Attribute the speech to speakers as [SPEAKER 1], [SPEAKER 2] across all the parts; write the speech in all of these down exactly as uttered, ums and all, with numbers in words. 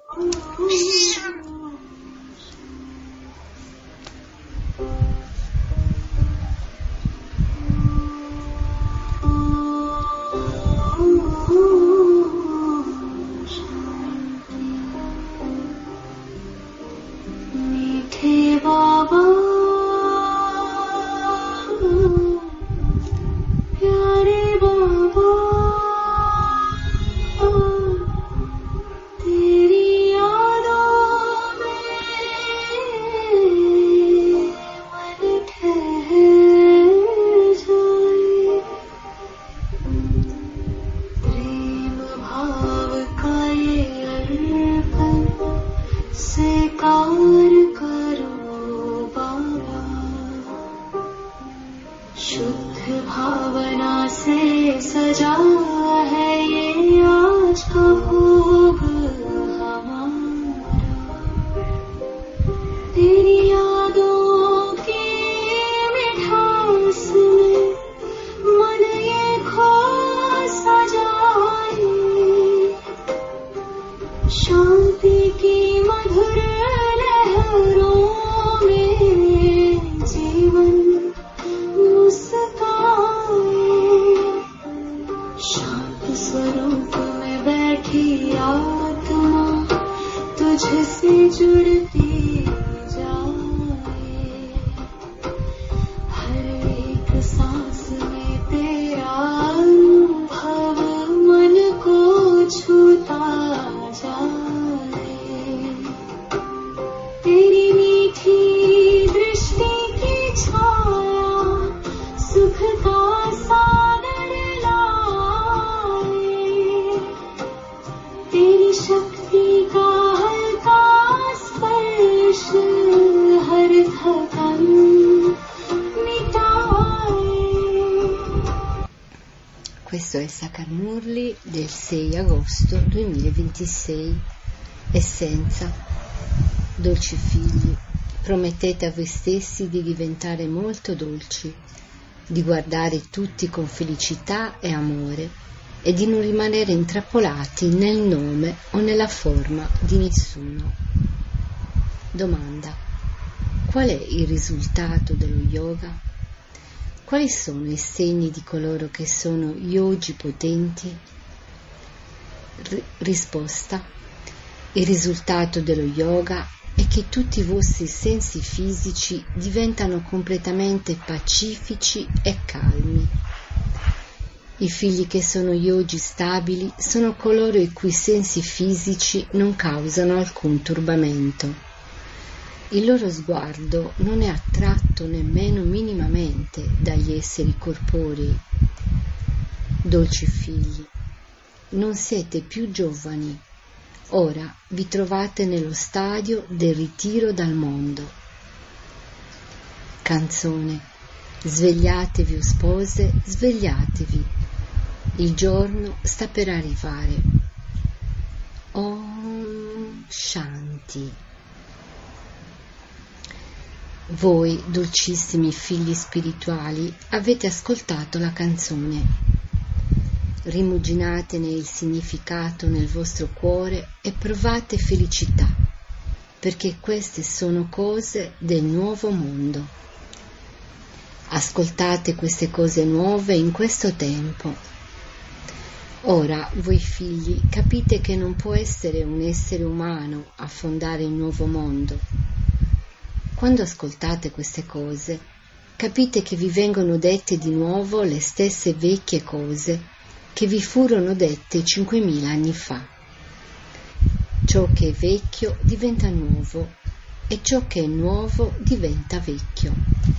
[SPEAKER 1] Questo è Sakarmurli del sei agosto duemilaventisei. Essenza. Dolci figli, promettete a voi stessi di diventare molto dolci, di guardare tutti con felicità e amore e di non rimanere intrappolati nel nome o nella forma di nessuno. Domanda: qual è il risultato dello yoga? Quali sono i segni di coloro che sono yogi potenti? R- risposta: il risultato dello yoga è che tutti i vostri sensi fisici diventano completamente pacifici e calmi. I figli che sono yogi stabili sono coloro i cui sensi fisici non causano alcun turbamento. Il loro sguardo non è attratto nemmeno minimamente dagli esseri corporei. Dolci figli, non siete più giovani, ora vi trovate nello stadio del ritiro dal mondo. Canzone: svegliatevi o spose, svegliatevi, il giorno sta per arrivare. Om Shanti. Voi, dolcissimi figli spirituali, avete ascoltato la canzone. Rimuginatene il significato nel vostro cuore e provate felicità, perché queste sono cose del nuovo mondo. Ascoltate queste cose nuove in questo tempo. Ora, voi figli, capite che non può essere un essere umano a fondare il nuovo mondo. Quando ascoltate queste cose, capite che vi vengono dette di nuovo le stesse vecchie cose che vi furono dette cinquemila anni fa. Ciò che è vecchio diventa nuovo e ciò che è nuovo diventa vecchio.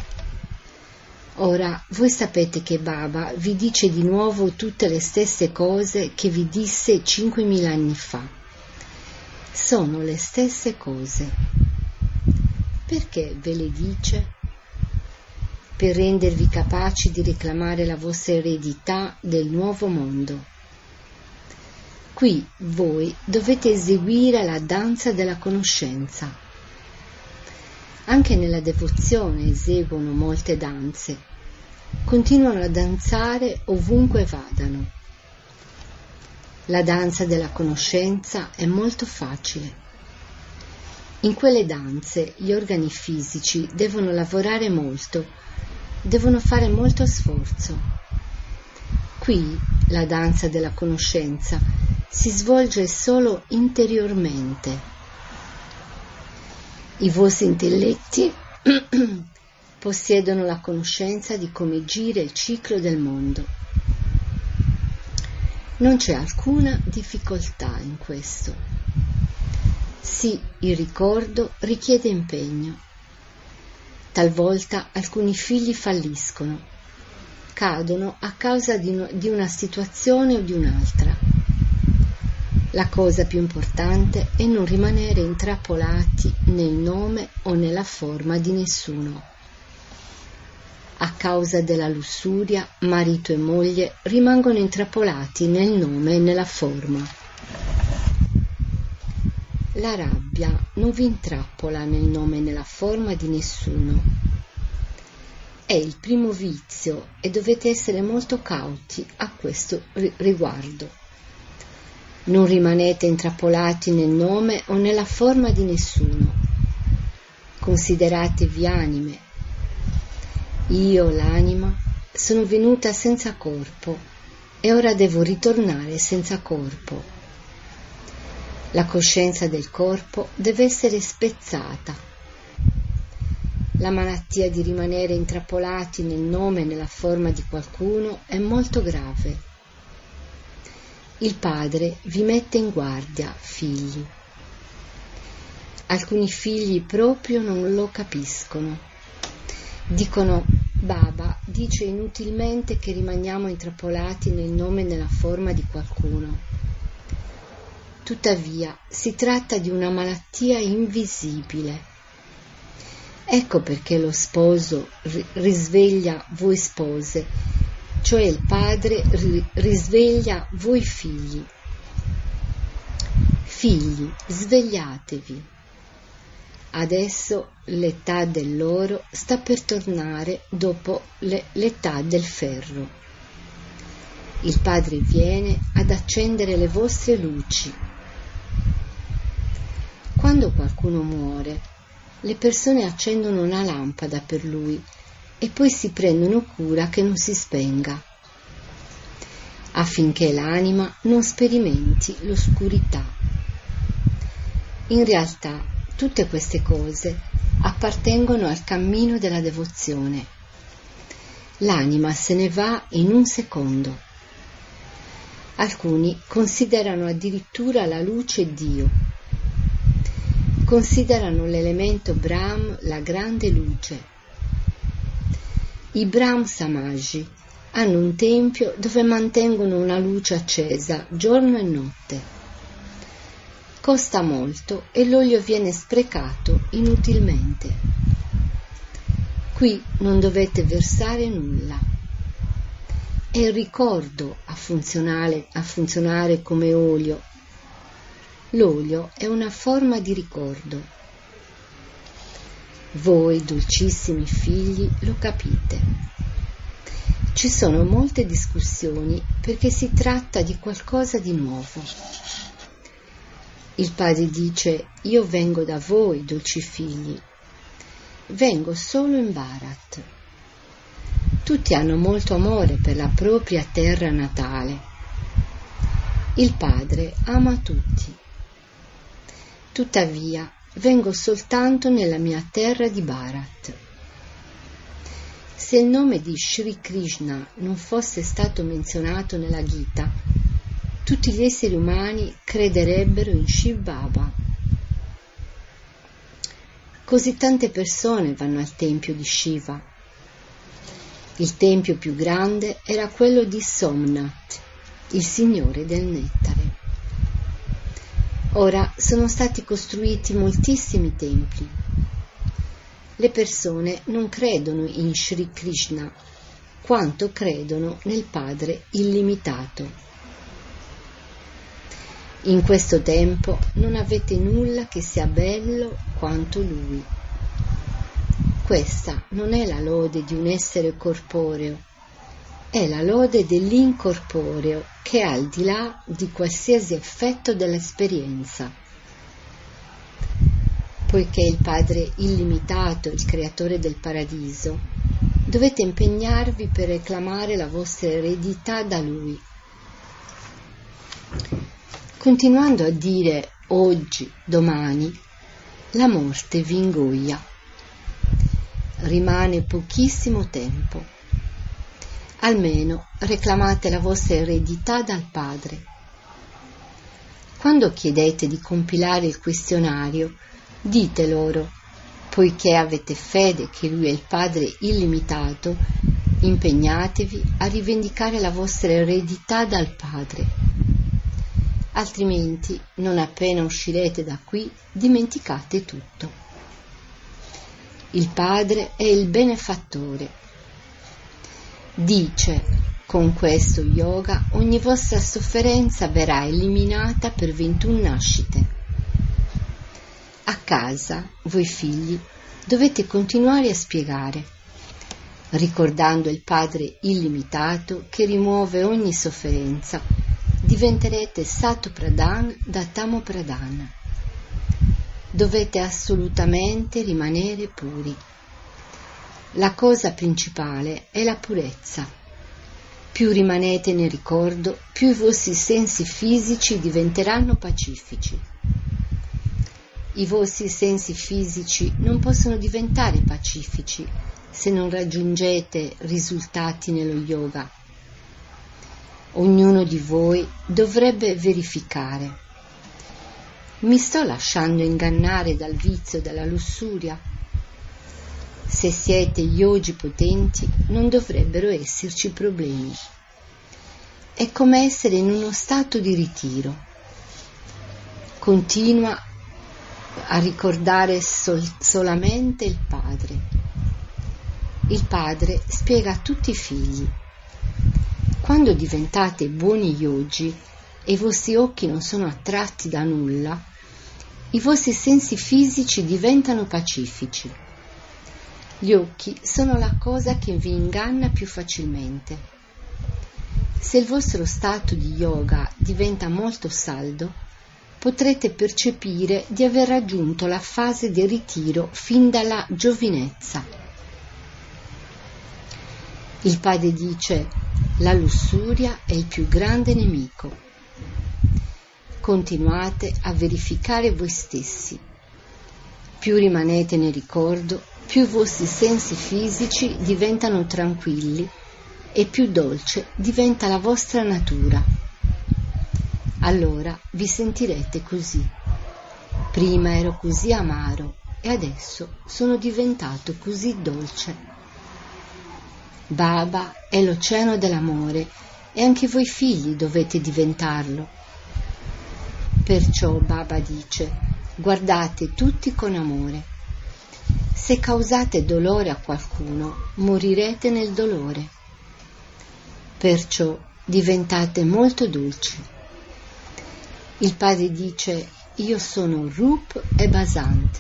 [SPEAKER 1] Ora, voi sapete che Baba vi dice di nuovo tutte le stesse cose che vi disse cinquemila anni fa. Sono le stesse cose. Perché ve le dice? Per rendervi capaci di reclamare la vostra eredità del nuovo mondo. Qui voi dovete eseguire la danza della conoscenza. Anche nella devozione eseguono molte danze. Continuano a danzare ovunque vadano. La danza della conoscenza è molto facile. In quelle danze gli organi fisici devono lavorare molto, devono fare molto sforzo. Qui la danza della conoscenza si svolge solo interiormente. I vostri intelletti possiedono la conoscenza di come gira il ciclo del mondo. Non c'è alcuna difficoltà in questo. Sì, il ricordo richiede impegno. Talvolta alcuni figli falliscono, cadono a causa di, no, di una situazione o di un'altra. La cosa più importante è non rimanere intrappolati nel nome o nella forma di nessuno. A causa della lussuria, marito e moglie rimangono intrappolati nel nome e nella forma. La rabbia non vi intrappola nel nome e nella forma di nessuno. È il primo vizio e dovete essere molto cauti a questo riguardo. Non rimanete intrappolati nel nome o nella forma di nessuno. Consideratevi anime. Io, l'anima, sono venuta senza corpo e ora devo ritornare senza corpo. La coscienza del corpo deve essere spezzata. La malattia di rimanere intrappolati nel nome e nella forma di qualcuno è molto grave. Il padre vi mette in guardia, figli. Alcuni figli proprio non lo capiscono. Dicono, Baba dice inutilmente che rimaniamo intrappolati nel nome e nella forma di qualcuno. Tuttavia, si tratta di una malattia invisibile. Ecco perché lo sposo risveglia voi spose, cioè il padre risveglia voi figli. Figli, svegliatevi. Adesso l'età dell'oro sta per tornare dopo le, l'età del ferro. Il Padre viene ad accendere le vostre luci. Quando qualcuno muore, le persone accendono una lampada per lui e poi si prendono cura che non si spenga, affinché l'anima non sperimenti l'oscurità. In realtà, tutte queste cose appartengono al cammino della devozione. L'anima se ne va in un secondo. Alcuni considerano addirittura la luce Dio. Considerano l'elemento Brahm la grande luce. I Brahm Samaji hanno un tempio dove mantengono una luce accesa giorno e notte. Costa molto e l'olio viene sprecato inutilmente. Qui non dovete versare nulla. È il ricordo a funzionare, a funzionare come olio. L'olio è una forma di ricordo. Voi, dolcissimi figli, lo capite. Ci sono molte discussioni perché si tratta di qualcosa di nuovo. Il padre dice, io vengo da voi, dolci figli, vengo solo in Bharat. Tutti hanno molto amore per la propria terra natale. Il padre ama tutti. Tuttavia, vengo soltanto nella mia terra di Bharat. Se il nome di Sri Krishna non fosse stato menzionato nella Gita, tutti gli esseri umani crederebbero in Shiv Baba. Così tante persone vanno al tempio di Shiva. Il tempio più grande era quello di Somnath, il signore del nettare. Ora sono stati costruiti moltissimi templi. Le persone non credono in Sri Krishna quanto credono nel Padre illimitato. In questo tempo non avete nulla che sia bello quanto Lui. Questa non è la lode di un essere corporeo, è la lode dell'incorporeo che è al di là di qualsiasi effetto dell'esperienza. Poiché il Padre illimitato è il creatore del paradiso, dovete impegnarvi per reclamare la vostra eredità da Lui. Continuando a dire oggi, domani, la morte vi ingoia. Rimane pochissimo tempo. Almeno reclamate la vostra eredità dal Padre. Quando chiedete di compilare il questionario, dite loro, poiché avete fede che Lui è il Padre illimitato, impegnatevi a rivendicare la vostra eredità dal Padre. Altrimenti, non appena uscirete da qui, dimenticate tutto. Il Padre è il benefattore. Dice, con questo yoga ogni vostra sofferenza verrà eliminata per ventuno nascite. A casa, voi figli, dovete continuare a spiegare, ricordando il Padre illimitato che rimuove ogni sofferenza, diventerete Sato Pradhan da Tamo Pradhan. Dovete assolutamente rimanere puri. La cosa principale è la purezza. Più rimanete nel ricordo, più i vostri sensi fisici diventeranno pacifici. I vostri sensi fisici non possono diventare pacifici se non raggiungete risultati nello yoga. Ognuno di voi dovrebbe verificare: mi sto lasciando ingannare dal vizio e dalla lussuria? Se siete yogi potenti, non dovrebbero esserci problemi. È come essere in uno stato di ritiro. Continua a ricordare sol- solamente il Padre. Il Padre spiega a tutti i figli: quando diventate buoni yogi e i vostri occhi non sono attratti da nulla, i vostri sensi fisici diventano pacifici. Gli occhi sono la cosa che vi inganna più facilmente. Se il vostro stato di yoga diventa molto saldo, potrete percepire di aver raggiunto la fase del ritiro fin dalla giovinezza. Il Padre dice: la lussuria è il più grande nemico. Continuate a verificare voi stessi. Più rimanete nel ricordo, più i vostri sensi fisici diventano tranquilli e più dolce diventa la vostra natura. Allora vi sentirete così. Prima ero così amaro e adesso sono diventato così dolce. Baba è l'oceano dell'amore e anche voi figli dovete diventarlo. Perciò Baba dice: guardate tutti con amore. Se causate dolore a qualcuno, morirete nel dolore. Perciò diventate molto dolci. Il Padre dice: io sono Rup e Basant.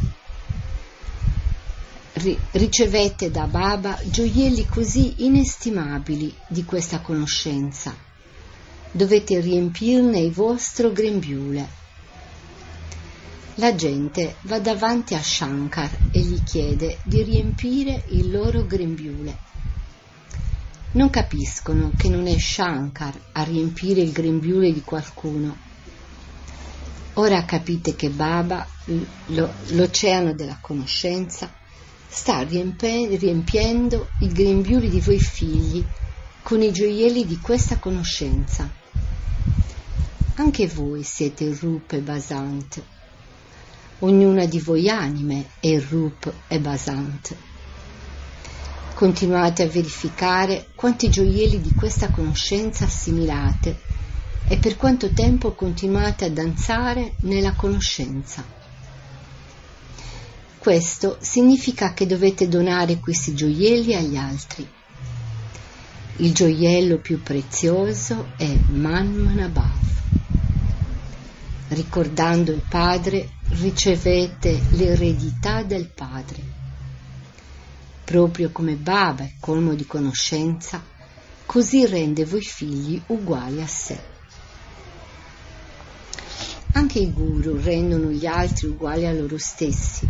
[SPEAKER 1] Ri- ricevete da Baba gioielli così inestimabili di questa conoscenza. Dovete riempirne il vostro grembiule. La gente va davanti a Shankar e gli chiede di riempire il loro grembiule. Non capiscono che non è Shankar a riempire il grembiule di qualcuno. Ora capite che Baba, lo, l'oceano della conoscenza, sta riempe- riempiendo i grembiuli di voi figli con i gioielli di questa conoscenza. Anche voi siete il Rup e Basant. Ognuna di voi anime è il Rup e Basant. Continuate a verificare quanti gioielli di questa conoscenza assimilate e per quanto tempo continuate a danzare nella conoscenza. Questo significa che dovete donare questi gioielli agli altri. Il gioiello più prezioso è Manmanabhav. Ricordando il Padre, ricevete l'eredità del Padre. Proprio come Baba è colmo di conoscenza, così rende voi figli uguali a sé. Anche i guru rendono gli altri uguali a loro stessi.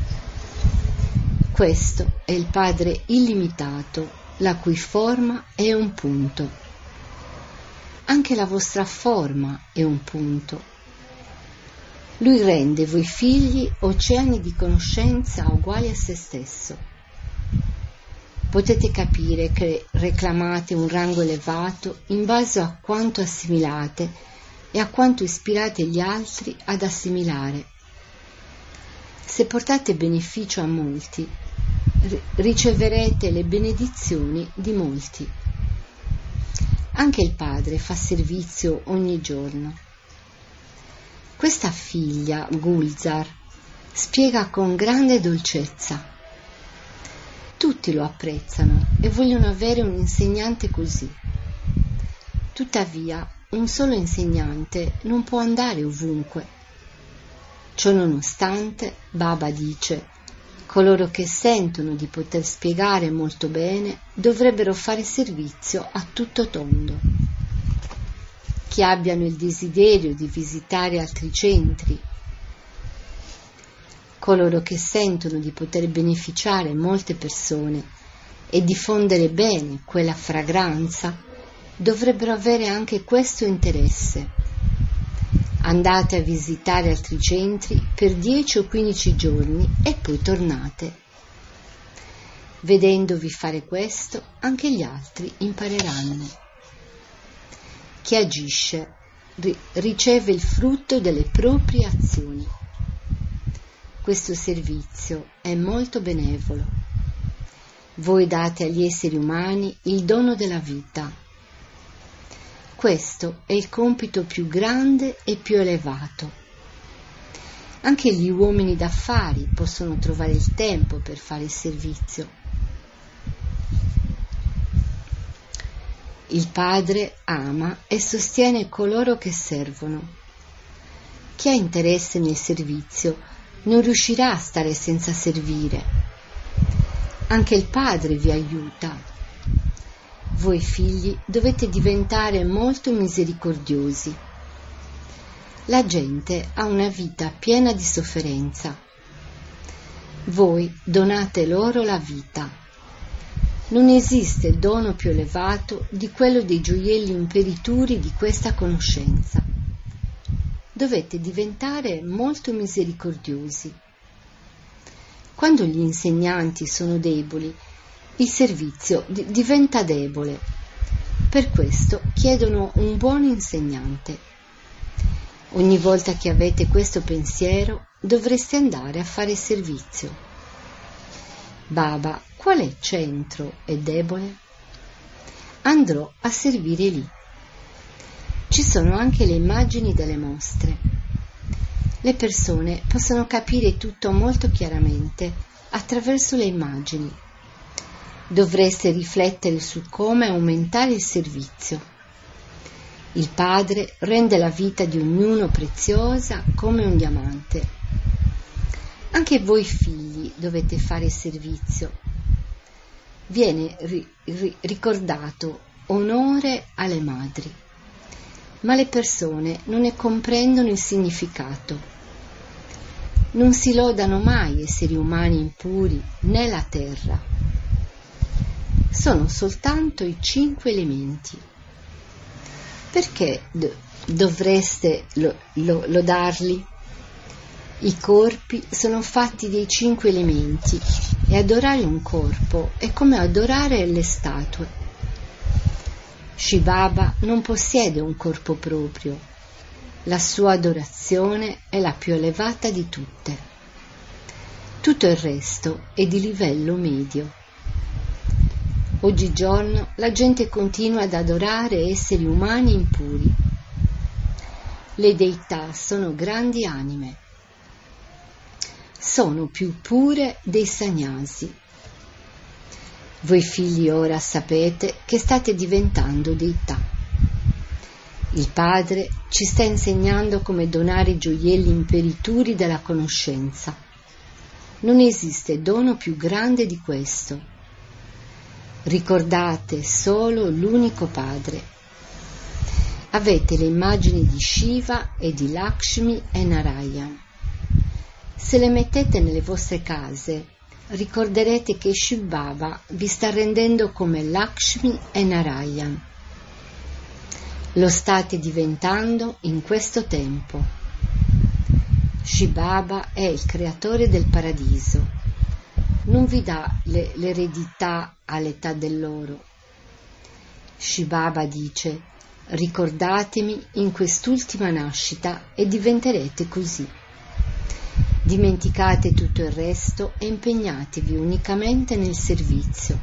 [SPEAKER 1] Questo è il Padre illimitato, la cui forma è un punto. Anche la vostra forma è un punto. Lui rende voi figli oceani di conoscenza uguali a se stesso. Potete capire che reclamate un rango elevato in base a quanto assimilate e a quanto ispirate gli altri ad assimilare. Se portate beneficio a molti, riceverete le benedizioni di molti. Anche il Padre fa servizio ogni giorno. Questa figlia, Gulzar, spiega con grande dolcezza. Tutti lo apprezzano e vogliono avere un insegnante così. Tuttavia, un solo insegnante non può andare ovunque. Ciononostante, Baba dice: coloro che sentono di poter spiegare molto bene dovrebbero fare servizio a tutto tondo. Chi abbiano il desiderio di visitare altri centri, coloro che sentono di poter beneficiare molte persone e diffondere bene quella fragranza, dovrebbero avere anche questo interesse. Andate a visitare altri centri per dieci o quindici giorni e poi tornate. Vedendovi fare questo, anche gli altri impareranno. Chi agisce ri- riceve il frutto delle proprie azioni. Questo servizio è molto benevolo. Voi date agli esseri umani il dono della vita. Questo è il compito più grande e più elevato. Anche gli uomini d'affari possono trovare il tempo per fare il servizio. Il Padre ama e sostiene coloro che servono. Chi ha interesse nel servizio non riuscirà a stare senza servire. Anche il Padre vi aiuta. Voi figli dovete diventare molto misericordiosi. La gente ha una vita piena di sofferenza. Voi donate loro la vita. Non esiste dono più elevato di quello dei gioielli imperituri di questa conoscenza. Dovete diventare molto misericordiosi. Quando gli insegnanti sono deboli, il servizio di- diventa debole. Per questo chiedono un buon insegnante. Ogni volta che avete questo pensiero, dovreste andare a fare servizio. Baba, quale centro è debole? Andrò a servire lì. Ci sono anche le immagini delle mostre. Le persone possono capire tutto molto chiaramente attraverso le immagini. Dovreste riflettere su come aumentare il servizio. Il Padre rende la vita di ognuno preziosa come un diamante. Anche voi figli dovete fare servizio. Viene ri- ri- ricordato onore alle madri, ma le persone non ne comprendono il significato. Non si lodano mai esseri umani impuri né la terra. Sono soltanto i cinque elementi. Perché do- dovreste lo- lo- lodarli? I corpi sono fatti dei cinque elementi e adorare un corpo è come adorare le statue. Shiv Baba non possiede un corpo proprio. La sua adorazione è la più elevata di tutte. Tutto il resto è di livello medio. Oggigiorno la gente continua ad adorare esseri umani impuri. Le deità sono grandi anime. Sono più pure dei sannyasi. Voi figli ora sapete che state diventando deità. Il Padre ci sta insegnando come donare i gioielli imperituri della conoscenza. Non esiste dono più grande di questo. Ricordate solo l'unico Padre. Avete le immagini di Shiva e di Lakshmi e Narayan. Se le mettete nelle vostre case, ricorderete che Shiv Baba vi sta rendendo come Lakshmi e Narayan. Lo state diventando in questo tempo. Shiv Baba è il creatore del paradiso. Non vi dà le, l'eredità all'età dell'oro. Shiv Baba dice: ricordatemi in quest'ultima nascita e diventerete così. Dimenticate tutto il resto e impegnatevi unicamente nel servizio.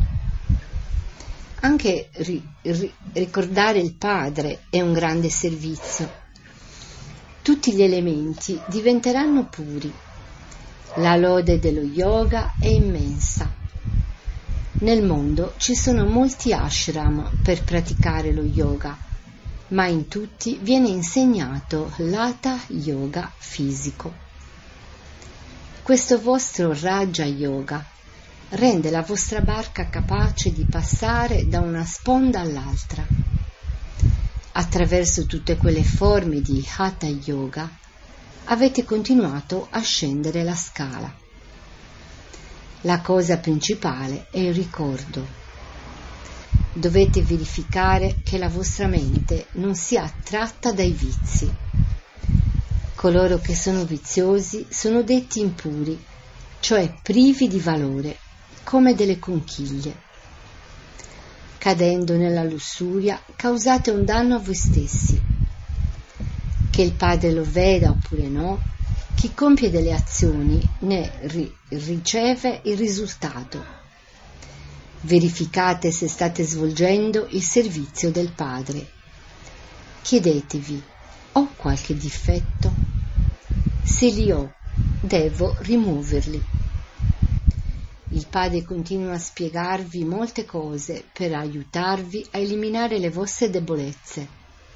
[SPEAKER 1] Anche ri, ri, ricordare il Padre è un grande servizio. Tutti gli elementi diventeranno puri. La lode dello yoga è immensa. Nel mondo ci sono molti ashram per praticare lo yoga, ma in tutti viene insegnato l'hatha yoga fisico. Questo vostro Raja Yoga rende la vostra barca capace di passare da una sponda all'altra. Attraverso tutte quelle forme di Hatha Yoga avete continuato a scendere la scala. La cosa principale è il ricordo. Dovete verificare che la vostra mente non sia attratta dai vizi. Coloro che sono viziosi sono detti impuri, cioè privi di valore, come delle conchiglie. Cadendo nella lussuria causate un danno a voi stessi. Che il Padre lo veda oppure no, chi compie delle azioni ne ri- riceve il risultato. Verificate se state svolgendo il servizio del Padre. Chiedetevi: ho qualche difetto? Se li ho, devo rimuoverli. Il Padre continua a spiegarvi molte cose per aiutarvi a eliminare le vostre debolezze.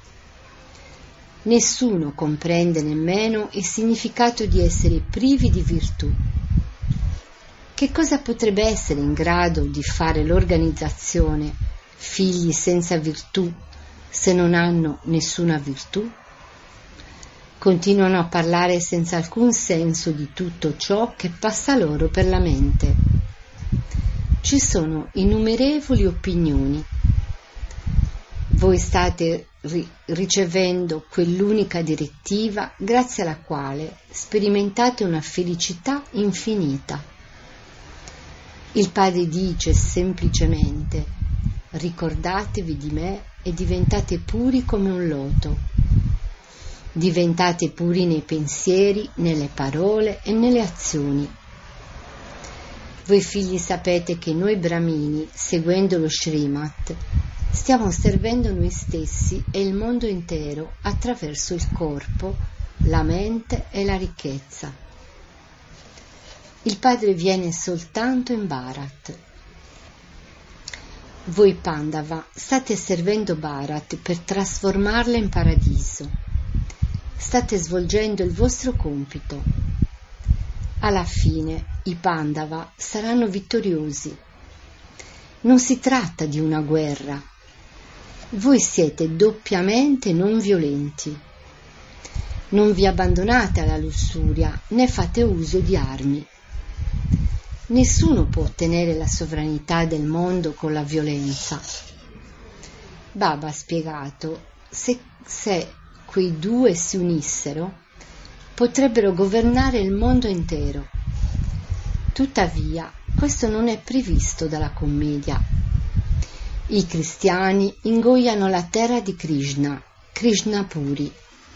[SPEAKER 1] Nessuno comprende nemmeno il significato di essere privi di virtù. Che cosa potrebbe essere in grado di fare l'organizzazione figli senza virtù se non hanno nessuna virtù? Continuano a parlare senza alcun senso di tutto ciò che passa loro per la mente. Ci sono innumerevoli opinioni. Voi state ri- ricevendo quell'unica direttiva grazie alla quale sperimentate una felicità infinita. Il Padre dice semplicemente: ricordatevi di me e diventate puri come un loto. Diventate puri nei pensieri, nelle parole e nelle azioni. Voi figli sapete che noi Brahmini, seguendo lo Srimat, stiamo servendo noi stessi e il mondo intero attraverso il corpo, la mente e la ricchezza. Il Padre viene soltanto in Bharat. Voi Pandava state servendo Bharat per trasformarla in paradiso. State svolgendo il vostro compito. Alla fine i Pandava saranno vittoriosi. Non si tratta di una guerra. Voi siete doppiamente non violenti. Non vi abbandonate alla lussuria né fate uso di armi. Nessuno può ottenere la sovranità del mondo con la violenza. Baba ha spiegato: se, se quei due si unissero, potrebbero governare il mondo intero. Tuttavia, questo non è previsto dalla commedia. I cristiani ingoiano la terra di Krishna, Krishna Puri.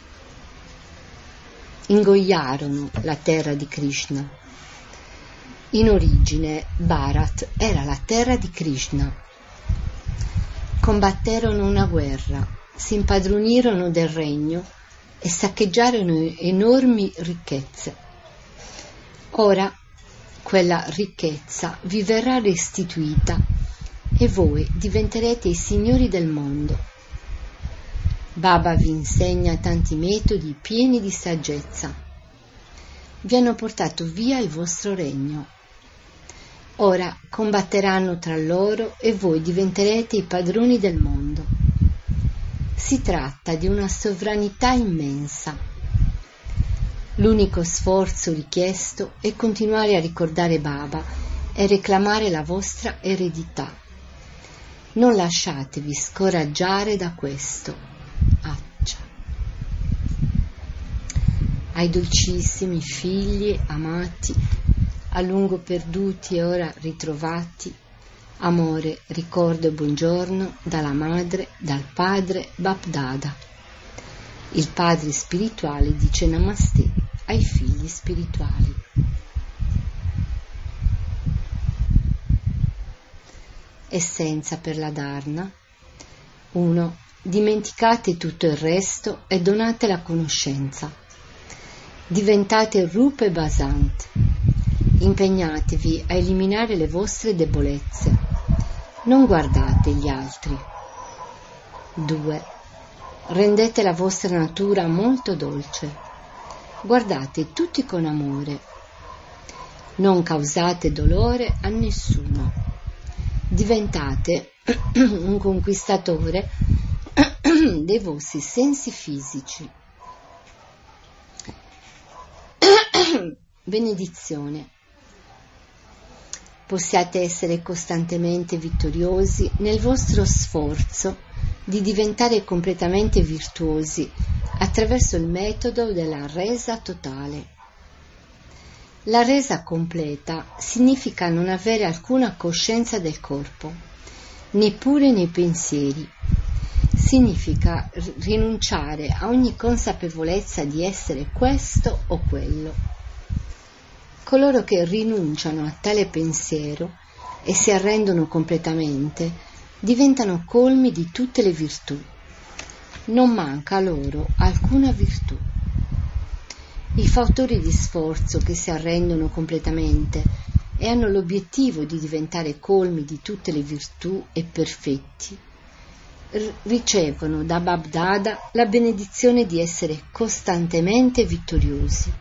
[SPEAKER 1] Ingoiarono la terra di Krishna. In origine, Bharat era la terra di Krishna. Combatterono una guerra, si impadronirono del regno e saccheggiarono enormi ricchezze. Ora quella ricchezza vi verrà restituita e voi diventerete i signori del mondo. Baba vi insegna tanti metodi pieni di saggezza. Vi hanno portato via il vostro regno. Ora combatteranno tra loro e voi diventerete i padroni del mondo. Si tratta di una sovranità immensa. L'unico sforzo richiesto è continuare a ricordare Baba e reclamare la vostra eredità. Non lasciatevi scoraggiare da questo. Accia. Ai dolcissimi figli amati, a lungo perduti e ora ritrovati, amore, ricordo e buongiorno dalla madre, dal padre Bapdada. Il padre spirituale dice Namaste ai figli spirituali. Essenza per la Dharna. uno. Dimenticate tutto il resto e donate la conoscenza. Diventate Rupa e Basant. Impegnatevi a eliminare le vostre debolezze. Non guardate gli altri. due. Rendete la vostra natura molto dolce. Guardate tutti con amore. Non causate dolore a nessuno. Diventate un conquistatore dei vostri sensi fisici. Benedizione. Possiate essere costantemente vittoriosi nel vostro sforzo di diventare completamente virtuosi attraverso il metodo della resa totale. La resa completa significa non avere alcuna coscienza del corpo, neppure nei pensieri. Significa rinunciare a ogni consapevolezza di essere questo o quello. Coloro che rinunciano a tale pensiero e si arrendono completamente diventano colmi di tutte le virtù. Non manca loro alcuna virtù. I fautori di sforzo che si arrendono completamente e hanno l'obiettivo di diventare colmi di tutte le virtù e perfetti r- ricevono da Bapdada la benedizione di essere costantemente vittoriosi.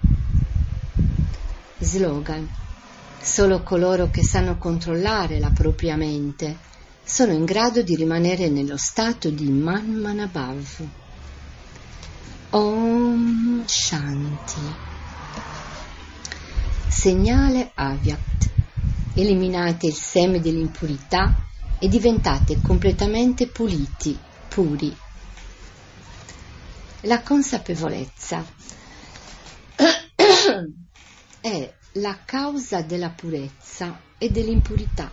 [SPEAKER 1] Slogan. Solo coloro che sanno controllare la propria mente sono in grado di rimanere nello stato di Manmanabhav. Om Shanti. Segnale Avyakt. Eliminate il seme dell'impurità e diventate completamente puliti, puri. La consapevolezza è la causa della purezza e dell'impurità.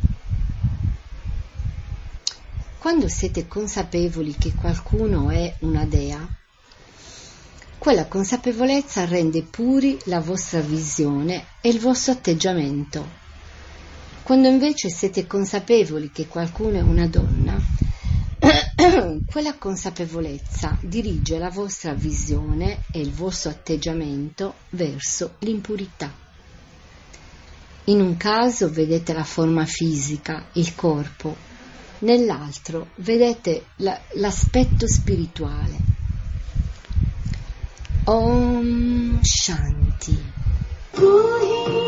[SPEAKER 1] Quando siete consapevoli che qualcuno è una dea, quella consapevolezza rende puri la vostra visione e il vostro atteggiamento. Quando invece siete consapevoli che qualcuno è una donna, quella consapevolezza dirige la vostra visione e il vostro atteggiamento verso l'impurità. In un caso vedete la forma fisica, il corpo, nell'altro vedete la, l'aspetto spirituale. Om Shanti.